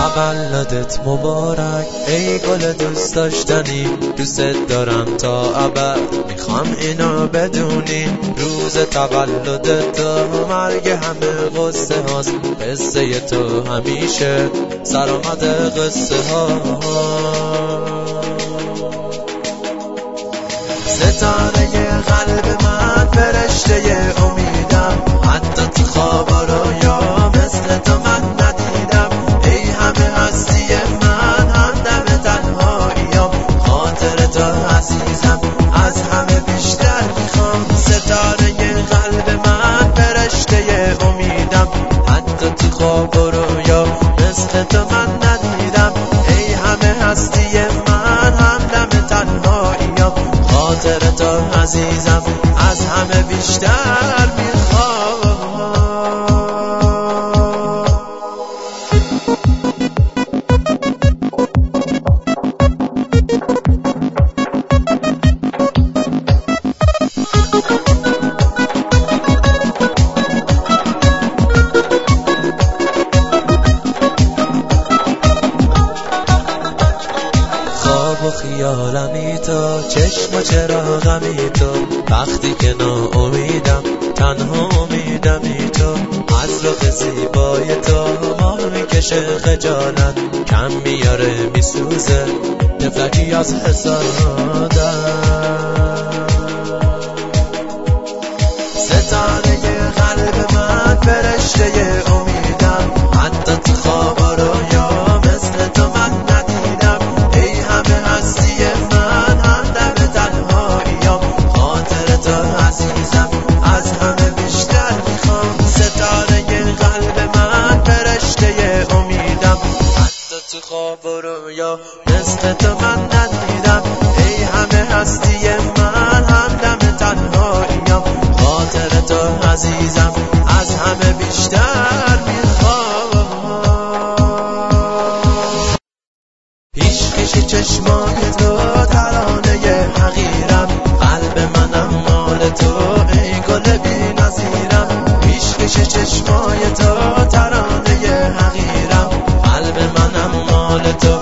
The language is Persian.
تولدت مبارک ای گل دوست داشتنی، دوست دارم تا ابد، میخوام اینو بدونی. روز تولدت تو مرگ همه قصه هاست، قصه تو همیشه سرآمد قصه ها. ستاره قلب من، فرشته امیدم، حتی تو خوابا رویا مثل تو من ندیدم. ای همه هستی من، همدم تنهاییم، خاطر تو عزیزم از همه بیشتر میخوام. ستاره قلب من، فرشته امیدم، حتی تو خوابا رویا مثل تو من ندیدم. ای همه هستی من، همدم تنهاییم، خاطر تو عزیزم از همه بیشتر میخوام. خواب و خیالمی تو، چشم و چراغمی تو، وقتی که ناامیدم تنها امیدمی تو. از رخ زیبای تو ماه میکشه خجالت، کم میاره میسوزه نفرتی از حسادت. ستاره قلب من، فرشته امیدم، حتی تو خوابا رویا مثل تو من ندیدم. ای همه هستی من، همدم تنهاییم، خاطر تو عزیزم از همه بیشتر میخوام. ستاره قلب من، فرشته امیدم، حتی تو خوابا رویا مثل تو من ندیدم. ای همه هستی من، همدم تنهاییم، خاطر تو عزیزم از همه بیشتر میخوام. پیش چشمای تو ترانه حقیرم، قلب منم مال تو ای گل بی نظیرم. پیش چشمای تو ترانه حقیرم، قلب منم مال تو